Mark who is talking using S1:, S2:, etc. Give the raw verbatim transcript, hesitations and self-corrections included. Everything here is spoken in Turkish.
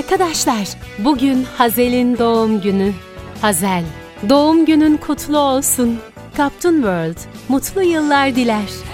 S1: Arkadaşlar, bugün Hazel'in doğum günü. Hazel, doğum günün kutlu olsun. Kaptun World, mutlu yıllar diler.